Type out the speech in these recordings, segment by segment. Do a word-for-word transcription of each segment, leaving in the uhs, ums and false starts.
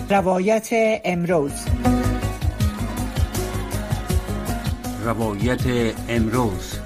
روایت امروز. روایت امروز.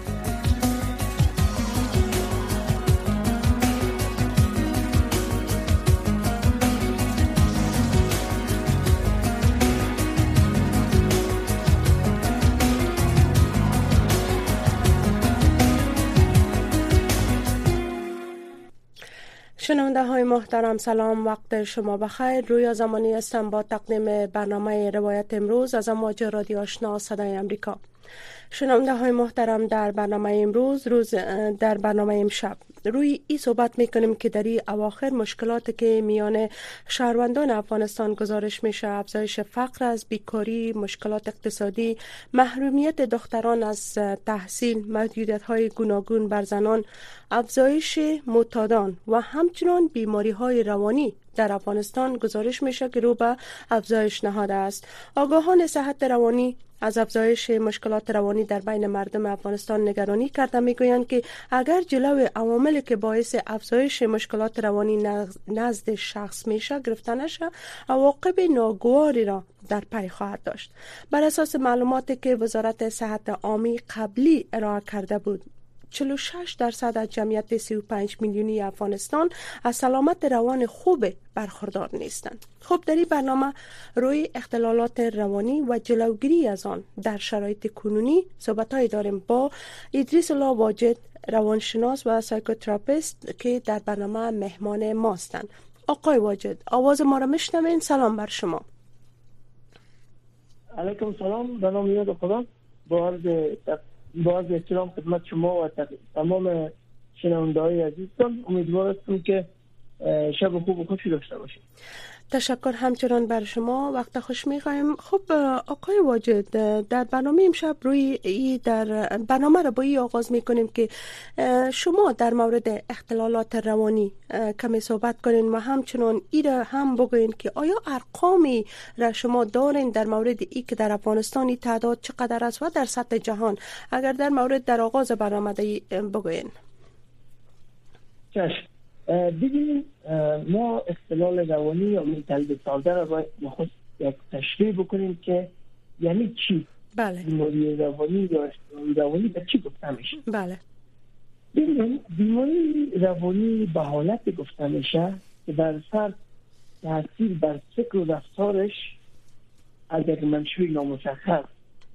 شنونده های محترم، سلام، وقت شما بخیر. رویا زمانی هستم با تقدیم برنامه روایت امروز از امواج رادیو آشنا صدای امریکا. شنونده های محترم، در برنامه امروز روز در برنامه امشب روی این صحبت میکنیم که در این اواخر مشکلاتی که میان شهروندان افغانستان گزارش میشه، افزایش فقر از بیکاری، مشکلات اقتصادی، محرومیت دختران از تحصیل، محدودیت های گوناگون بر زنان، افزایش معتادان و همچنین بیماری های روانی در افغانستان گزارش میشه که رو به افزایش نهاده است. آگاهان صحت روانی از افزایش مشکلات روانی در بین مردم افغانستان نگرانی کرده، میگویند که اگر جلو عواملی که باعث افزایش مشکلات روانی نزد شخص میشه گرفته نشه، عواقب ناگواری را در پی خواهد داشت. بر اساس معلوماتی که وزارت صحت عامه قبلی ارائه کرده بود، چهل و شش درصد از جمعیت سی و پنج میلیونی افغانستان از سلامت روان خوب برخوردار نیستند. خب در این برنامه روی اختلالات روانی و جلوگیری از آن در شرایط کنونی صحبت‌هایی داریم با ادریس الله واجد، روانشناس و سایکوتراپیست که در برنامه مهمان ماستند. آقای واجد، آواز ما را میشنوین؟ سلام بر شما. علیکم سلام، به نام یاد خدا. با عرض با عرض احترام خدمت شما و تمام شنونده‌های عزیزم، امیدوار هستم که شب خوب و خوشی داشته باشید. تشکر همچنان بر شما، وقت خوش می‌خوایم. خب آقای واجد، در برنامه امشب روی ای در برنامه را با این آغاز می‌کنیم که شما در مورد اختلالات روانی کمی صحبت کنین و همچنان ای را هم بگوین که آیا ارقامی را شما دارین در مورد ای که در افغانستان ای تعداد چقدر است و در سطح جهان، اگر در مورد در آغاز برنامه بگوین. چشم. ببینید، ما اختلال روانی یا منتل دیساردر را باید نخست یک تشریح بکنیم که یعنی چی؟ بله. بیماری روانی یا اختلال روانی به چی گفته میشه؟ بله. ببینید، بیماری روانی به حالت گفته میشه که در فرد تاثیر بر فکر و رفتارش از یک منشور نامشخص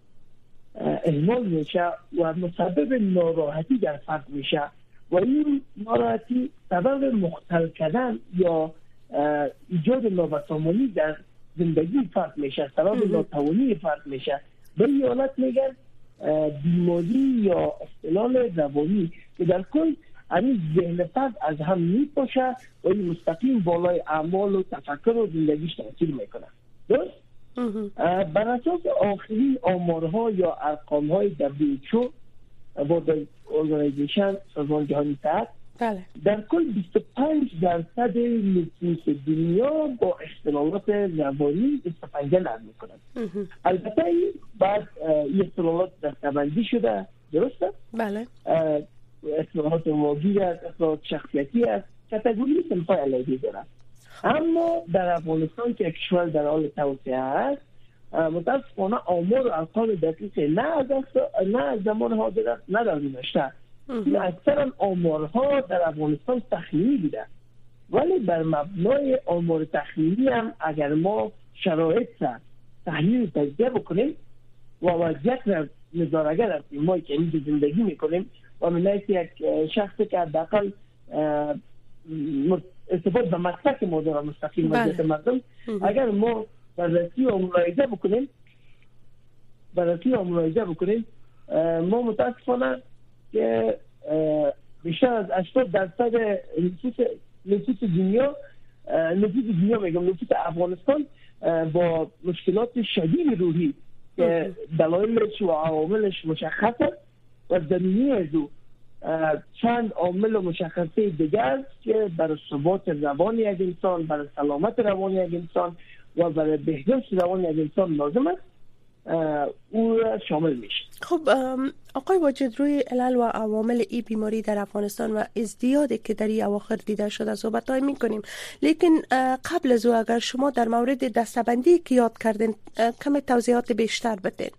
اهمال میشه و مسبب ناراحتی در فرد میشه و این ناراحتی سبب مختل کردن یا ایجاد نابسامانی در زندگی فرد میشه، سبب ناتوانی فرد میشه. به این حالت میگن بیماری یا اختلال روانی که در کل همین ذهن فرد از هم میپاشه و این مستقیم بالای اعمال و تفکر و زندگیش تاثیر میکنه. درست؟ بر اساس آخرین آمارها یا ارقامهای دبلیو اچ او با ارگانیزیشن سازمان جهانی صحت، بله، در کل بیست و پنج درصد نفوس دنیا با اختلالات روانی دستبندی نرم میکنند. البته بعد این اختلالات دستبندی شده، درسته؟ بله. اختلالات واگیر است، اختلالات شخصیتی است، کاتگوری صنفای علیحده دارد. اما در افغانستان که کشور در حال توسعه است، متاسفانه آمار و ارقام دقیق نه از نه از زمان حاضر است نه در گذشته. اکثرا آمارها در افغانستان تخمینی بوده، ولی بر مبنای آمار تخمینی هم اگر ما شرایط را تحلیل و تجزیه بکنیم و وضعیت را نظاره‌گر هستیم، ما که اینجا زندگی میکنیم و من حیث یک شخصی که حداقل استفاده به مسلک ما داره مستقیم وضعیت مردم، اگر ما بررسی و ملاحظه بکنیم بررسی و ملاحظه بکنیم ما متاسفانه که بیشتر از هشتاد درصد نفوس نفوس دنیا نفوس دنیا میگم نفوس افغانستان با مشکلات شدید روحی که دلایلش و عواملش مشخصه و زمینی از او چند عامل مشخصه دیگر است که برای ثبات روانی یک انسان، برای سلامت روانی یک انسان و برای بهداشت روانی یک انسان لازم است او شامل میشه. خب آقای واجد، روی علل و عوامل این بیماری در افغانستان و ازدیادی که در این اواخر دیده شده صحبت های میکنیم، لیکن قبل از او اگر شما در مورد دسته‌بندی که یاد کردین کمی توضیحات بیشتر بدین.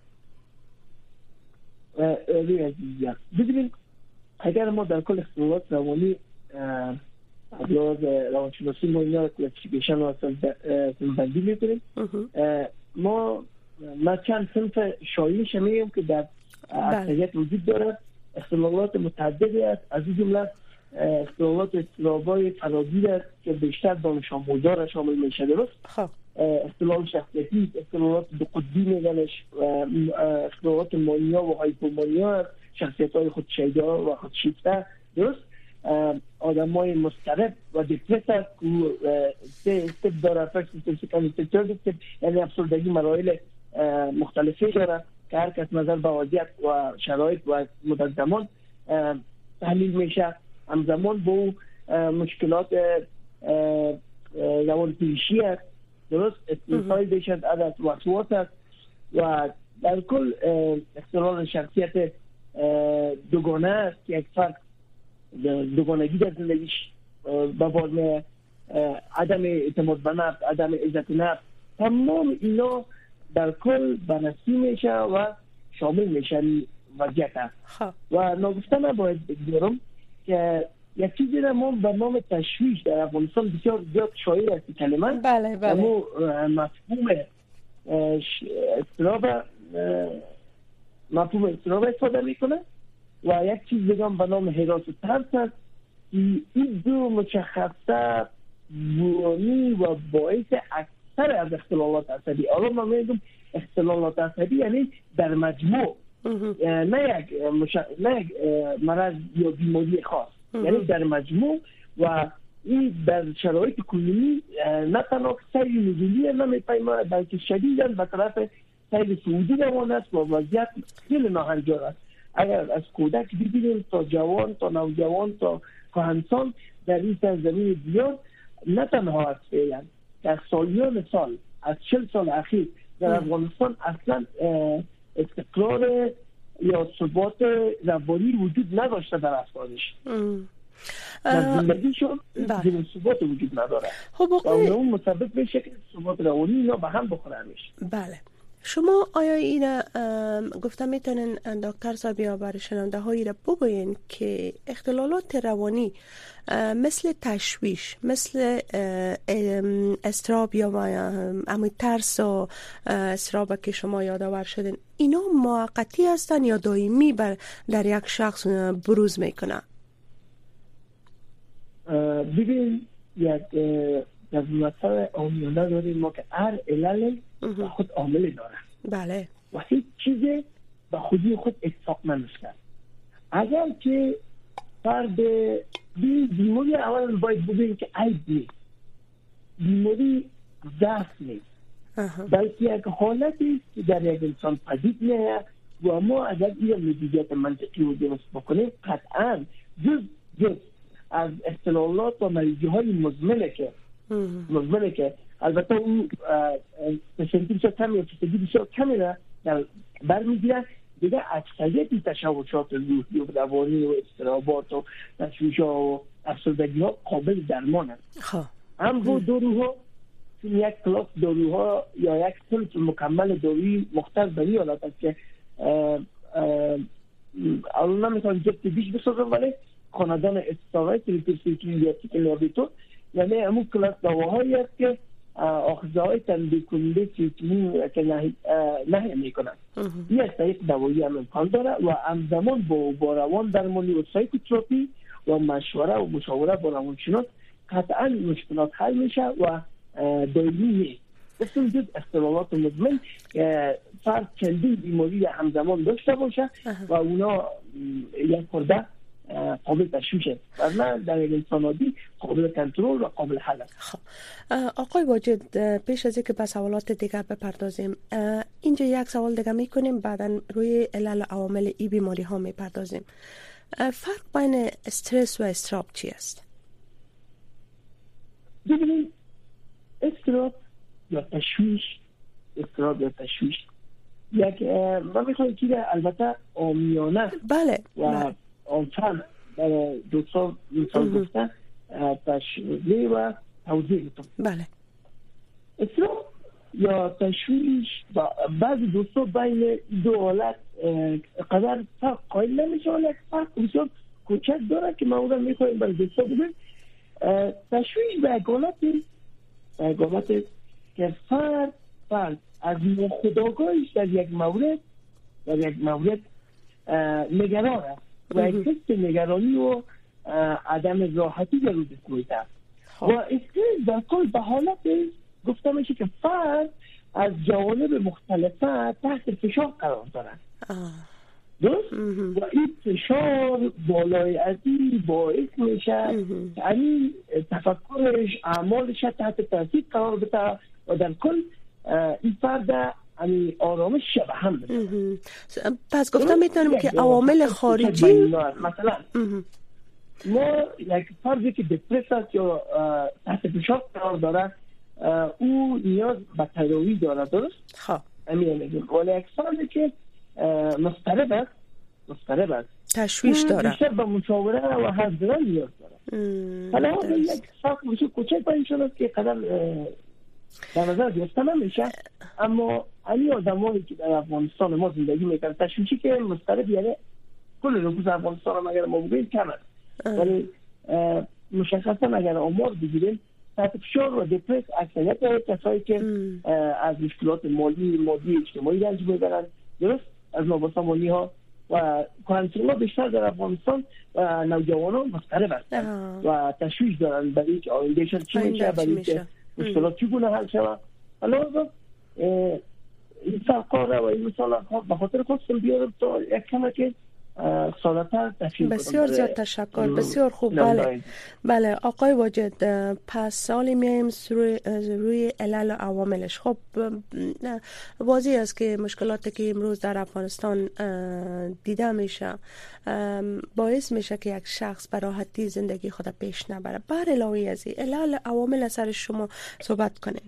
روی عزیزیان ببینید، اگر ما در کل اختلالات روانی از لحاظ روانشناسی ما اینا کلاسیفیکیشن و بندی میکنیم، ما ما چند صنف شایعش میگیم که در اکثریت وجود دارد. اختلالات متعددی است، از این جمله اختلالات اضطراب‌های فراگیر است که بیشتر دانش آموزا شامل میشه. درست؟ اختلال شخصیتی، اختلالات دو قطبی میگنش، اختلالات مانیا و هایپومانیا، شخصیت‌های خودشیفته و خودشیفته. درست؟ آدمای مضطرب و دپرس است که سه استپ داره، فرست استپ، سکند استپ، ترد استپ، یعنی افسردگی مراحل مختلفی داره که هر کس نظر به وضعیت و شرایط و مدت زمان تحلیل میشه. همزمان با مشکلات روانپیشی است. درست؟ استرس‌های بیشتر از وسواس است و در کل اختلال شخصیت دوگانه است که یک فرد دوگانگی در زندگیش به بار میاد، عدم اعتماد به نفس، عدم عزت نفس، تمام اینا در کل بررسی میشه و شامل میشه وضعیت است. و ناگفته نباید بگذارم که یک چیزی را ما به نام تشویش در افغانستان بسیار زیاد شایع است کلمه. بله بله. اما مفهوم اضطراب مفهوم اضطراب استفاده میکنه و یک چیز بگم به نام هراس و ترس است که این دو مشخصه بومی و باعث اکثر از اختلالات عصبی. حالا ما میگم اختلالات عصبی یعنی در مجموع، نه یک مش... نه یک مرض یا بیماری خاص، یعنی در مجموع و این در شرایط کنونی نه تنها سیر نزولی نمیپیماند بلکه شدیداً به طرف سیر صعودی روان است و وضعیت خیلی ناهنجار است. اگر از کودک ببینیم تا جوان تا نوجوان تا کهنسال در این سرزمین دیار، نه تنها از فعلا در سالیان سال از چل سال اخیر در افغانستان اصلا استقرار یا ثبات روانی وجود نداشته در افغانش. در زندگیشون این ثبات وجود نداره و اون مسبب میشه که ثبات روانی اینا به هم بخوره همیشه. بله. شما آیا این گفتم میتونین دکتر صاحب یا برای شنونده هایی را بگوین که اختلالات روانی مثل تشویش، مثل استراب یا امی ترس و استراب که شما یادآور شدین، اینا موقتی هستن یا دائمی بر در یک شخص بروز میکنه؟ ببین یک در مثلا آمیانه داریم ما که هر علل با خود عامل داره. بله. و هیچ چیز به خودی خود اتفاق نمیشه. اگر که فرد بیماری اول باید بگیم که عیب نیست، بیماری ضعف نیست، بلکه یک حالتی که در یک انسان پدید میاد و ما اگر این نتیجات منطقی رو درست بکنیم قطعا جز جز از اختلالات و مریضی های مزمنه که مزمنه که البته اون پرسنتی بسیار کمی و فیصدی بسیار کمی را در برمیگیرن، دیگه اکثریت تشوشات روحی و روانی و اضطرابات و تشویش‌ها و افسردگی ها قابل درمان است. اما داروها یک کلاس داروها یا یک صنف مکمل دارویی مختص به این حالت است که الان نمیتونم جبت بیش بسازم، ولی خاندان استاوای تریپرسیکلیاتی که لابیتو یعنی همون کلاس دواهایی است که آخذه های تنبیه کننده سیتونین که نهی میکنن. این از طریق دوایی هم امکان داره و همزمان با, با روان درمانی و سایکوتراپی و مشوره و مشاوره با روانشناس قطعا مشکلات حل میشه و دائمی نیست. بسیار جز اختلالات مزمن فرد چندین بیماری همزمان داشته باشه و اونا یک خورده قابل تشویش است، ورنه در یک انسان عادی قابل کنترل و قابل حل است. خب آقای واجد، پیش از اینکه به سوالات دیگر بپردازیم، اینجا یک سوال دیگه میکنیم، بعدا روی علل و عوامل ای بیماری ها میپردازیم. فرق بین استرس و استراب چی است؟ ببینید، استراب یا تشویش، استراب یا تشویش یک من میخوایم که البته آمیانه بله و آنچان در دوستان انسان گفتن تشریح و توضیح میتونم. بله اسلام یا تشویش بعضی دوستان بین دو حالت قدر فرق قائل نمیشه، ولی یک فرق بسیار کوچک داره که معمولا میخوایم برای دوستان بگیم. تشویش به یک حالتی به یک حالتی که فرد فرد از ناخودآگاهش در یک مورد در یک مورد نگران است و یک حس نگرانی و عدم راحتی در روز میده و استرس در کل به حالت گفته میشه که فرد از جوانب مختلفه تحت فشار قرار دارد. درست؟ و این فشار بالای ازی باعث میشه که این تفکرش اعمالش تحت تاثیر قرار بده و در کل این فرد یعنی آرامش شبه هم بده. پس گفتم میتونیم که عوامل خارجی مثلا ما یک فردی که دپرس است یا تحت فشار قرار داره او نیاز به تداوی داره. درست؟ خب امین میگم ولی یک فردی که مضطرب است مضطرب است تشویش داره بیشتر به مشاوره و حرف زدن نیاز داره. حالا یک فرق بسیار کوچک با این شده که قدر در نظر گرفته نمیشه، اما این آدمایی که در افغانستان ما زندگی میکنن تشویشی که مضطرب یعنی کل نفوس افغانستان هم اگر ما بگیم کم است، ولی مشخصا اگر آمار بگیریم تحت فشار و دپرس اکثریت کسایی که از مشکلات مالی مادی اجتماعی رنج میبرن، درست، از نابسامانی ها و کانسولا بیشتر در افغانستان و نوجوانان مضطرب هستند و تشویش دارن برای اینکه آیندهشان چی میشه، برای اینکه مشکلات چگونه حل شود. حالا این فرقا و این مثال به خاطر خودم بیارم تا یک کمه که سالتر تشکیل کنم. بسیار زیاد تشکر، بسیار خوب. بله بله آقای واجد، پس سالی میایم روی, روی علل و عواملش. خب واضح است که مشکلاتی که امروز در افغانستان دیده میشه باعث میشه که یک شخص به راحتی زندگی خود پیش نبره. بر علاوه از این علل عوامل سر شما صحبت کنین.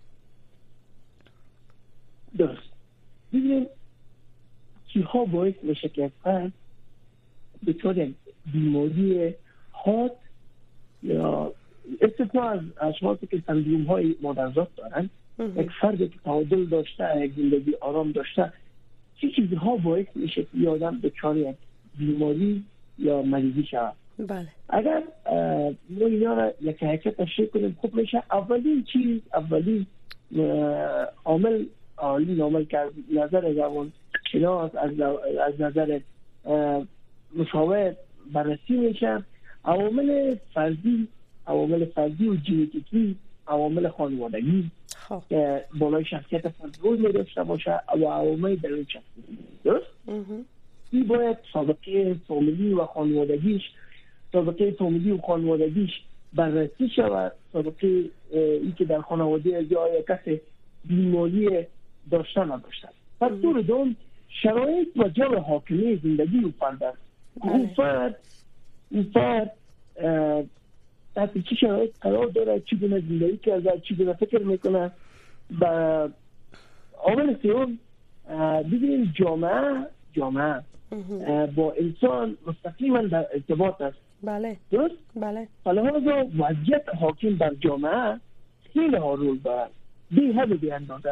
درست. ببینیم چی ها باعث میشه که فرد دچار یک بیماری حاد یا استثناء از اشخاصی که سندروم های مادرزاد دارن، یک فردی که تعادل داشته، یک زندگی آرام داشته، چی چیزها باعث میشه که آدم دچار یک بیماری یا مریضی شود؟ بله. اگر ما اینا را یک حرکت تشریح کنیم خوب میشه. اولین چیز، اولین عامل عالی عامل که از نظر روان شناس از از نظر مشاور بررسی میشه عوامل فردی، عوامل فردی و ژنتیکی، عوامل خانوادگی که بالای شخصیت فرد روز می داشته باشه و عوامل درون شخصیت. درست؟ این باید سابقه فامیلی و خانوادگیش سابقه فامیلی و خانوادگیش بررسی شود. سابقه ای که در خانواده یا کسی بیماری داشته نداشتن. پس دور دوم شرایط و جو حاکمی زندگی رو فرد است. این فرد این فرد تحت چی شرایط قرار داره، چی گونه زندگی کرده، چی گونه فکر میکنه. و عامل سوم ببینیم جامعه جامعه با انسان مستقیما در ارتباط است. بله. درست؟ بله. حالا وضعیت حاکم بر جامعه خیلی ها رول دارد. بی حد بی اندازه.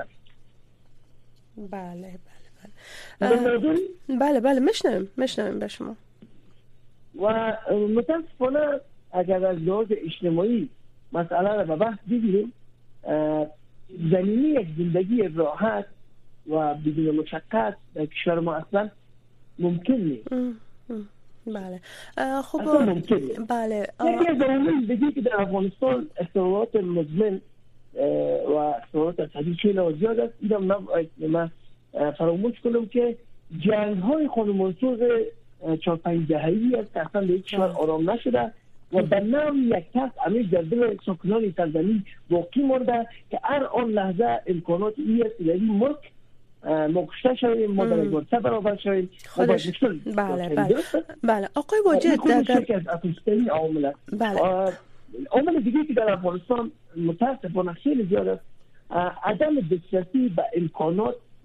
بله بله بله بله بله مشنویم مشنویم به شما. و متاسفانه اگر از لحاظ اجتماعی مسئله را به بحث بگیریم، زمینی یک زندگی راحت و بدون مشقت در کشور ما اصلا ممکن نیست. بله خب اصلا ممکن نیست. بله یکی از عوامل دیگه که در افغانستان اختلالات مزمن و اختلالات عصبی خیلی زیاد است. اینم نباید من فراموش کنم که جنگ های خانمانسوز چهار پنج دهه‌ای است که اصلا به کشور آرام نشده و به نام یک کس همیشه در دل ساکنان سرزمین باقی مانده که هر آن لحظه امکانات ای است در این ملک ما کشته شویم، ما در گرسه برابر شویم. خودش بله بله بله آقای واجد در که از افغانستانی عوامل است. بله. عامل دیگه که در افغانستان متاسفانه خیلی زیاد است عدم دسترسی به امکانات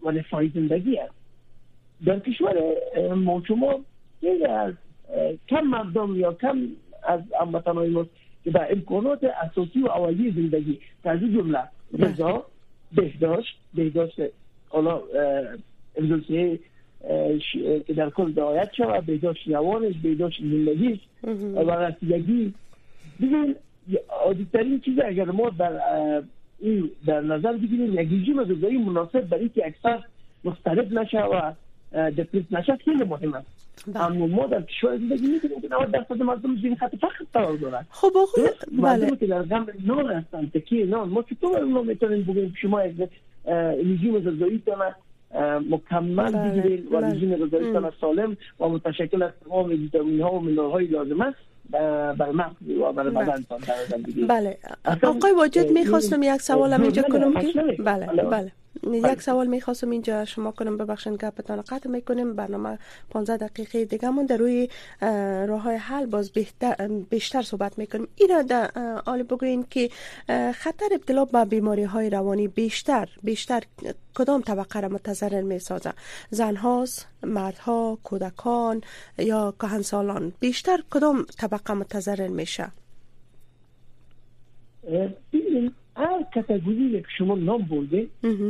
و رفاه زندگی است. در کشور ما شما از کم مردم یا کم از هموطنان ما که به امکانات اساسی و اولیه زندگی از این جمله غذا، بهداشت، بهداشت حالا امروزی که در کل رعایت شود، بهداشت روانش، بهداشت زندگیش و رسیدگی. ببین عادی‌ترین چیز اگر ما در این در نظر بگیریم یک رژیم غذایی مناسب برای که اکثر مضطرب نشه و دپرس نشه خیلی مهم است. اما ما در کشور زندگی می‌کنیم که نود درصد مردم زیر خط فقر قرار دارند. خب آقای مردمی که در غم نان هستند، تکیه نان، ما چطور اونا میتونیم بگیم شما یک رژیم غذایی تونه مکمل بگیرید و رژیم غذایی تونه سالم و متشکل از تمام ویتامین‌ها و مینرال‌های لازم است برای مغز و برای بدنتان در زندگی. بله آقای واجد میخواستم یک سوال هم اینجا کنم که بله بله یک سوال میخواستم اینجا شما کنم، ببخشید گپتان قطع میکنیم، برنامه پانزده دقیقه دیگه مون در روی راه های حل باز بیشتر بیشتر صحبت میکنیم. اینا در حال بگوین که خطر ابتلا به بیماری های روانی بیشتر بیشتر کدام طبقه را متضرر میسازه؟ زن هاست، مرد ها، کودکان یا کهنسالان؟ بیشتر کدام طبقه متضرر میشه؟ ببینید هر کاتگوری که شما نام برده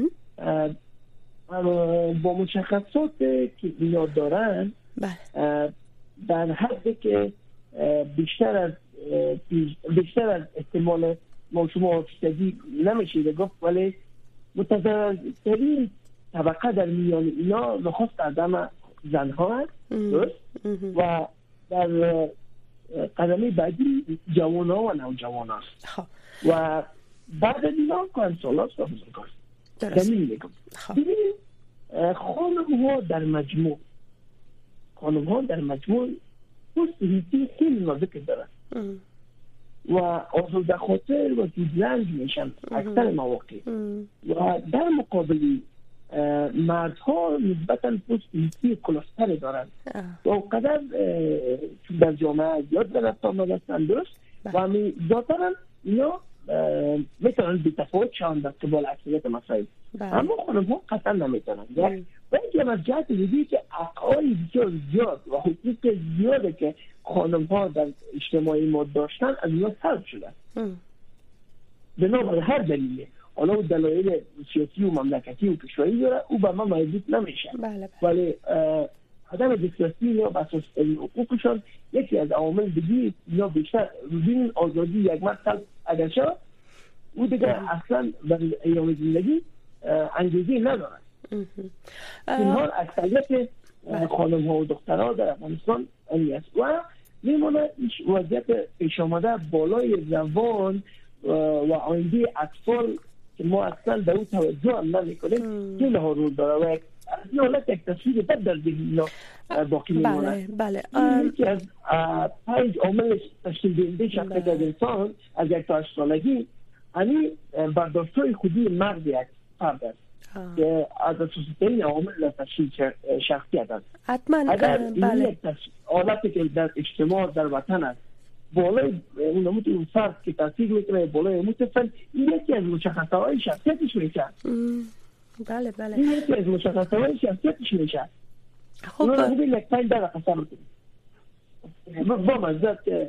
با مشخصات که اینا دارن در حدی که بیشتر از بیشتر از احتمال ما شما حافظگی نمیشه گفت، ولی متضررترین طبقه در میان اینا نخست آدم زنها هست و در قدمی بعدی جوان ها و نوجوان هست و بعد از اینا کانسول هست و بزرگ هست. دلیل میگم ببینید خانم ها در مجموع خانم ها در مجموع پوست هیتی خیلی نازک دارن و آزرده خاطر و زودرنج میشن اکثر مواقع و در مقابلی مردها نسبتاً پوست هیتی کلاستر دارن و اونقدر در جامعه زیاد در رفت آمده هستن درست و همی ذاتاً اینا میتونن بی تفاوت شان در قبال اکثریت مسائل، اما خانم ها قطعا نمیتونن. و اینکه از جهت دیدی که حقای بسیار زیاد و حقوق زیاده که خانم ها در اجتماعی ما داشتن از اینا سلب شدن بنابرای هر دلیله، حالا او دلایل سیاسی و مملکتی و کشوری داره، او به ما مربوط نمیشه. ولی عدم دسترسی یا بساس حقوقشان یکی از عوامل دیگه یا بیشتر روزین آزادی یک مرد سلب اگر شد او دیگه اصلا برای ایام زندگی انگیزه ندارن. اینها اکثریت خانم ها و دخترها در افغانستان این است و میمونه وضعیت پیش آمده بالای زبان و آینده اطفال که ما اصلا در اون توجه هم نمی کنیم خیلی ها رول داره و از این حالت یک تصویر بد در ذهن باقی میمونه. بله یکی از پنج عامل تشکیل دهنده شخصیت از انسان از یک تا هشت سالگی یعنی برداشت‌های خودی مرد یک فرد است که از اساسی‌ترین عوامل در تشکیل شخصیت است. اگر این حالتی که در اجتماع در وطن است بالای اون نمود اون فرد که تاثیر میکنه بالای متفن، این یکی از مشخصه‌های شخصیتش میشه. بله بله این یکی از مشخصه‌های شخصیتش میشه. خب اون رو یک پنج دقیقه قسم کنیم با مزد که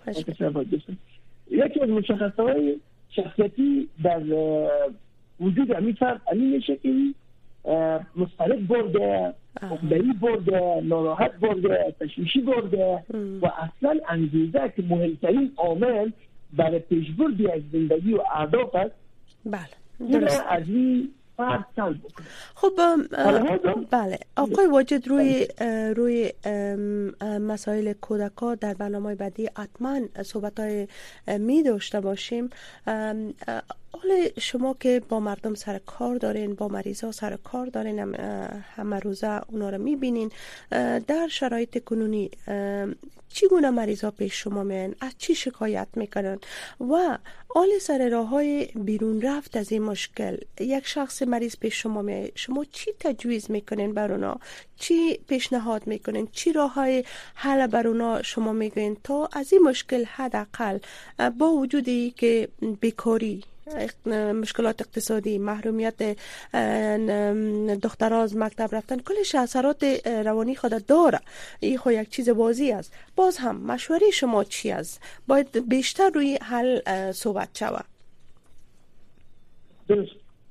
یکی از مشخصه‌های شخصیتی در وجود همین فرد همین میشه که مضطرب برده، عقده‌ای برده، ناراحت برده، تشویشی برده و اصلا انگیزه که مهمترین عامل برای پیشبرد یک زندگی و اهداف است. بله درست. از این فرد سلب بکنه. خب بله آقای واجد روی روی مسائل کودک‌ها در برنامه بعدی حتما صحبت‌های می داشته باشیم. حالا شما که با مردم سر کار دارین، با مریضا سر کار دارین، همه روزه اونا رو میبینین، در شرایط کنونی چگونه مریضا پیش شما میان، از چی شکایت میکنن و حال سر راه های بیرون رفت از این مشکل؟ یک شخص مریض پیش شما میاد، شما چی تجویز میکنین بر اونا، چی پیشنهاد میکنین، چی راه های حل بر اونا شما میگین تا از این مشکل حداقل با وجودی که بیکاری مشکلات اقتصادی، محرومیت دخترها از مکتب رفتن، کلش اثرات روانی خود داره. این خو یک چیز واضح است. باز هم مشوره شما چی است؟ باید بیشتر روی حل صحبت شود. درست.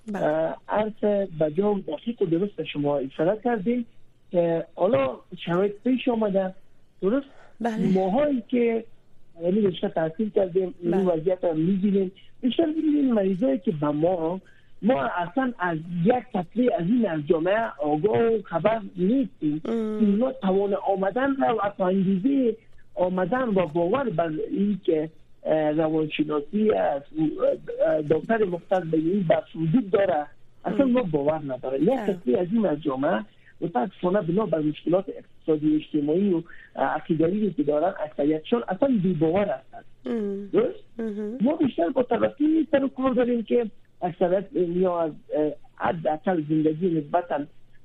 عرض بجا و دقیق و درست شما اشاره کردیم که حالا شرایط پیش آمده. درست؟ بله. ماهایی که یعنی بیشتر تحصیل کردیم این وضعیت رو می‌بینیم. بیشتر می‌بینیم مریضایی که به ما ما اصلا از یک تطلیع از این از جامعه آگاه و خبر نیستیم. اینا توان آمدن و افانگیزی آمدن و باور بر این که روانشناسی از دکتر مختص به این بخش وجود داره اصلا ما باور نداره. یک تطلیع از این از جامعه متاسفانه بنا بر مشکلات اقتصادی اجتماعی و عقیده‌ای که دارن اکثریتشون اصلا بی‌باور هستند. درست؟ ما بیشتر با طرفی سر کار داریم که اکثریت نیاز حداقل زندگی نسبتاً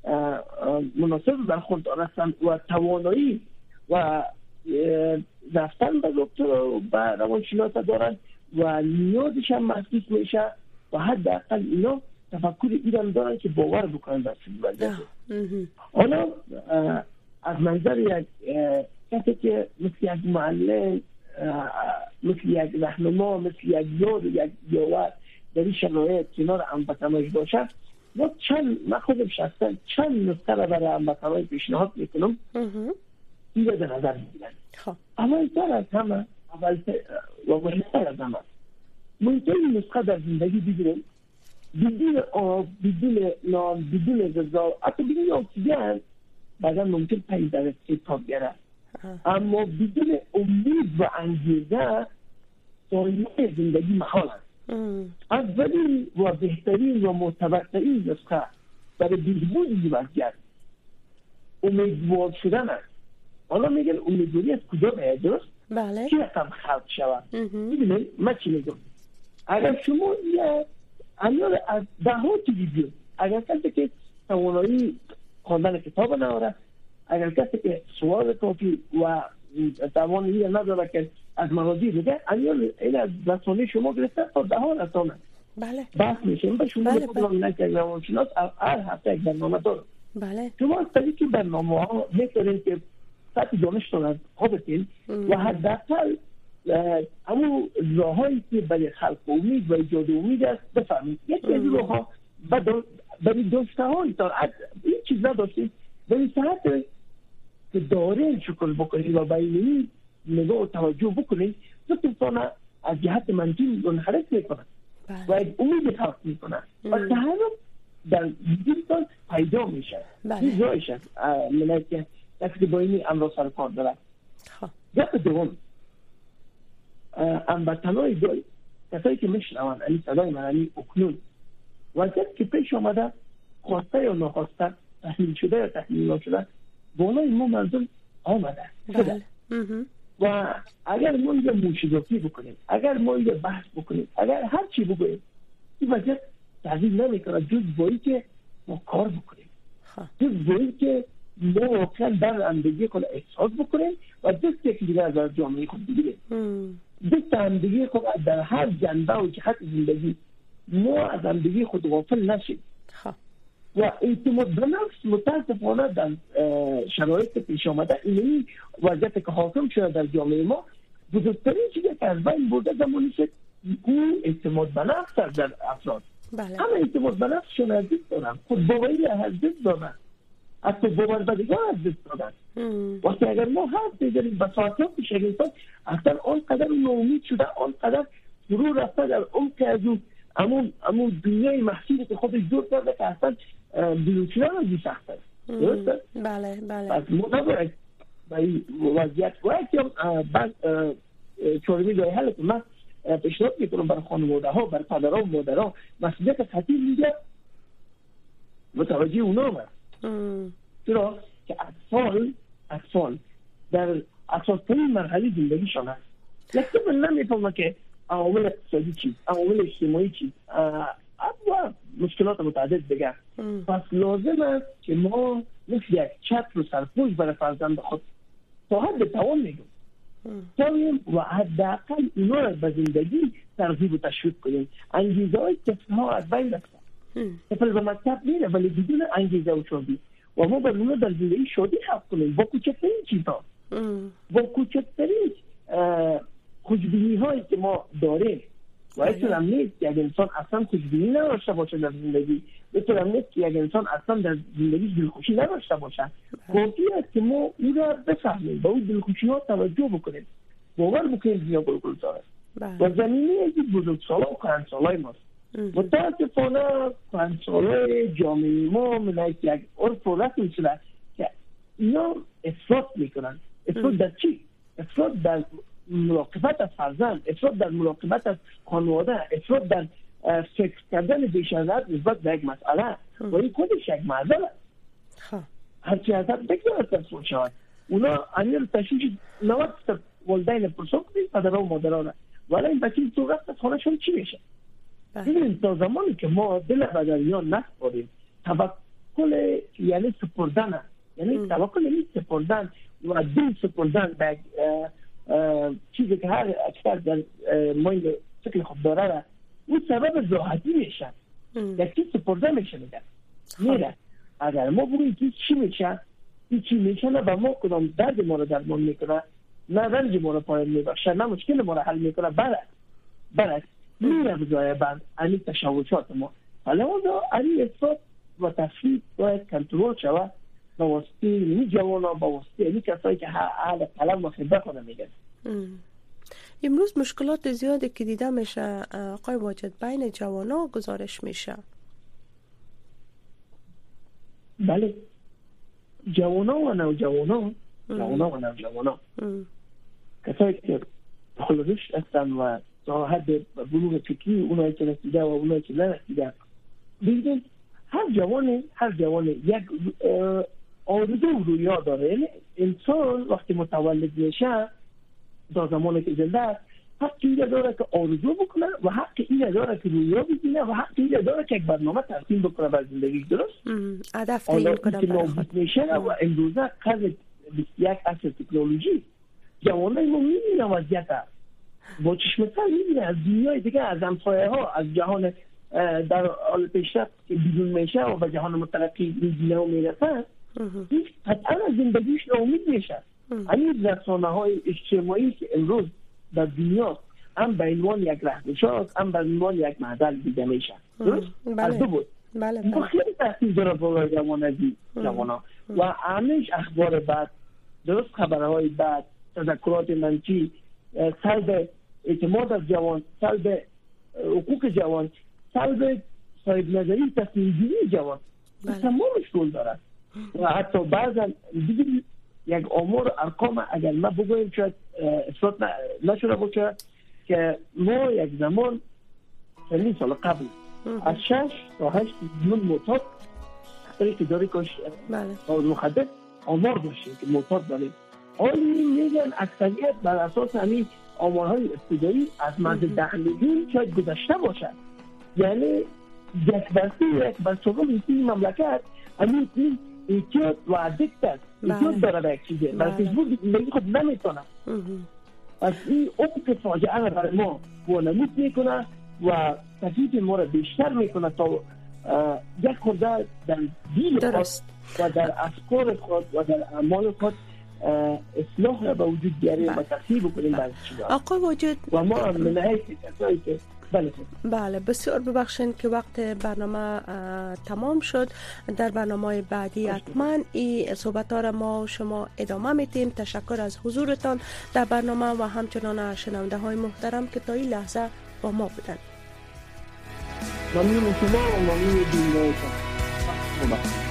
مناسب بر خود دارن و توانایی و رفتن به دکتر و به روانشناس دارن و نیازش هم محسوس میشه و حداقل اینا تفکر ایران دارن که باور بکنن در وضعیت. حالا از منظر یک کسی که مثل یک معلم، مثل یک رهنما، مثل یک یار و یک یاور در این شرایط کنار هموطنانش باشه، ما چند من خودم شخصا چند نکته را برای هموطنان پیشنهاد میکنم این را در نظر میگیرن. اولتر از همه اولتر و مهمتر از همه ممکن این نسخه در زندگی بگیریم بدون آب، بدون نان، بدون غذا، حتی بدون اکسیژن بعدا ممکن پنج درجه تاب گیره. اما بدون امید و انگیزه سایه زندگی محال است. اولین و بهترین و معتبرترین نسخه برای بهبود این وضعیت امیدوار شدن است. حالا میگن امیدواری از کجا باید؟ درست؟ بله. چی رقم خلق شود؟ میدونید من چی میگم؟ اگر شما یه امیال از ده ها تلویزیون، اگر کسی که توانایی خواندن کتاب نداره، اگر کسی که سوال کافی و توانایی نداره که از مغازی بده، امیال این از رسانه شما گرفته تا ده ها رسانه بله بحث میشه. این به شما بله خود را نکه روانشناس هر هفته یک برنامه داره. بله. شما از طریق برنامه ها میتونید که سطح دانشتون از خودتین و حداقل همون راهایی که برای خلق امید و ایجاد امید است بفهمید. یکی از راهها برای داشته های تا این چیز نداشتید برای صحت که داره شکل بکنید و برای این نگاه و توجه بکنید ضدتان از جهت منفی منحرف میکنند و امید خلق میکنند و تحرک در وجودتان پیدا میشه. این راهش است منه که دستی با این امراض سر کار دارد. گفت دوم هموطنای داری کسایی که میشنوند این صدای من این اکنون وضعیت که پیش آمده خواسته یا ناخواسته تحلیل شده یا تحلیل نشده بالای ما منظور آمده شده و اگر ما اینجا موشگافی بکنیم، اگر ما اینجا بحث بکنیم، اگر هر چی بگوییم این وضعیت تحلیل نمیکنه جز بایی که ما کار بکنیم، جز بایی که ما واقعا در اندگی خود احساس بکنیم و دست یکی دیگر از جامعه خود بگیریم. دست اندگی خود در هر جنبه و جهت زندگی ما از اندگی خود غافل نشیم و اعتماد به نفس متاسفانه در شرایط پیش آمده این وضعیت که حاکم شده در جامعه ما بزرگترین چیزی که از بین برده زمانی شد اون اعتماد به نفس در افراد. همه اعتماد به نفسشون از دست دارن، خود باوری از دست دارن، حتی باوربدگان از دست دادن. وقتی اگر ما حرف بزنیم به ساعتات شگفتان اصلا آنقدر ناامید شده، آنقدر فرو رفته در عمق از اون امون امون دنیای محصولی که خودش دور کرده که اصلا بلوچیان از این سخت است. درسته؟ بله بله. از ما نباید به این وضعیت باید که بعد چورمی دای حل که من پیشنهاد میکنم برای خانواده ها، برای پدرها و مادرها مسئولیت خطیر میگه متوجه اونا هست. چرا که اطفال اطفال در اساس‌ترین مرحله زندگیشان هست. یکی من نمیفهمم که عوامل اقتصادی چیست، عوامل اجتماعی چیست و مشکلات متعدد دیگر. پس لازم است که ما مثل یک چتر و سرپوش برای فرزند خود تا حد توان میگم تایم و حداقل اینا را به زندگی ترغیب و تشویق کنیم. انگیزه های طفل ها از بین رفته. طفل به مکتب میره ولی بدون انگیزه و شادی و ما بر اونها در زندگی شادی حق کنیم با کوچکترین چیزها، با کوچکترین خوشبینی هایی که ما داریم. و اینطور هم نیست که یک انسان اصلا خوشبینی نداشته باشه در زندگی، اینطور هم نیست که یک انسان اصلا در زندگی دلخوشی نداشته باشه. کافی است که ما او را بفهمیم، با اون دلخوشی ها توجه بکنیم، باور بکنیم دنیا گلگلزار است و زمینه از بزرگسالا و کهنسالای ماست. متاسفانه کهنسالای جامعه ما من یک عرف و رسم شده که اینا افراط میکنن. افراط در چی؟ افراط در مراقبت از فرزند، افراط در مراقبت از خانواده، افراط در فکر کردن بیش از حد نسبت به یک مسئله و این خودش یک معضل است. هرچی از حد بگذارد تصور شود. اونا امیر تشویش نود درصد والدین پرسان کنید پدر و مادرانه، ولی این بچه تو رفت از خانهشون چی میشه؟ ببینیم تا زمانی که ما دل بدریان نسپاریم، توکل یعنی سپردن، یعنی توکل یعنی سپردن و دل سپردن به چیزی که هر اکثر در مایل شکل خود داره اون سبب راحتی میشه. یک چیز سپرده میشه میده میره. اگر ما بگوییم که چی میشه، این چی میشه نه به ما کدام درد ما رو درمان میکنه، نه رنج ما رو پایان میبخشه، نه مشکل ما رو حل میکنه، برعکس برعکس میره بجای بند این تشوشات ما. حالا اونجا این افراط و تفریط باید کنترل شود با واسطه این جوانا، با واسطه این کسایی که حال قلم و خبره کنه میگن. امروز مشکلات زیادی که دیده میشه آقای واجد بین جوانا گزارش میشه. بله، جوانا و نوجوانا جوانا و نوجوانا کسایی که حال رشد هستن و تا حد بلوغ فکری اونایی که رسیده و اونایی که نرسیده، ببینید هر جوانی هر جوانی یک آرزو و رویا داره. یعنی انسان وقتی متولد میشه در زمانی که زنده است حق اینجا داره که آرزو بکنه و حق اینجا داره که رویا ببینه و حق اینجا داره که یک برنامه ترسیم بکنه برای زندگی. درست؟ هدف تعیین کنه برای خود میشه و امروزه قرن بیست و یک عصر تکنولوژی جوانای ما میبینه وضعیت با چشم سر میبینه از دنیای دیگه، از همسایه ها، از جهان در حال پیشرفت که بیرون میشه و به جهان مترقی میبینه و میرسه، این قطعا از زندگیش ناامید میشه. همین رسانه های اجتماعی که امروز در دنیا هم به عنوان یک رهگشا هم به عنوان یک معدل دیده میشه. درست؟ از دو بود. بله بله. خیلی تاثیر داره برای جوانگی جوانا و همیشه اخبار بد، درست خبرهای بد، تذکرات منفی، سلب اعتماد از جوان، سلب حقوق جوان، سلب صاحب نظری تصمیم گیری جوان، تمامش رول داره. و حتی بعضا دیگه یک آمار ارقام اگر ما بگویم شاید افراط نشده باشه که ما یک زمان چندین سال قبل از شش تا هشت میلیون معتاد طریق داری کش مخدر آمار داشتیم که معتاد داریم. آنی میگن اکثریت بر اساس همین آمارهای ابتدایی از مرز ده میلیون شاید گذشته باشد. یعنی یک برسی یک برسوم این مملکت همین این ایتیاد و عدکت است. ایتیاد داره به یک چیزه و فیسبوک زندگی خود نمیتونه. از این افق فاجعه را برای ما وانمود میکنه و تکلیف ما را بیشتر میکنه تا یک خورده در دین خود و در افکار خود و در اعمال خود اصلاح را به وجود بیاریم و تصحیح بکنیم بعضی چیزا. آقای واجد و ما هم منحیث کسایی که بله بله بسیار ببخشید که وقت برنامه تمام شد. در برنامه بعدی حتما این صحبت ها را ما و شما ادامه میتیم. تشکر از حضورتان در برنامه و همچنان شنونده های محترم که تا این لحظه با ما بودند. ممنون شما و ممنون دین‌ها.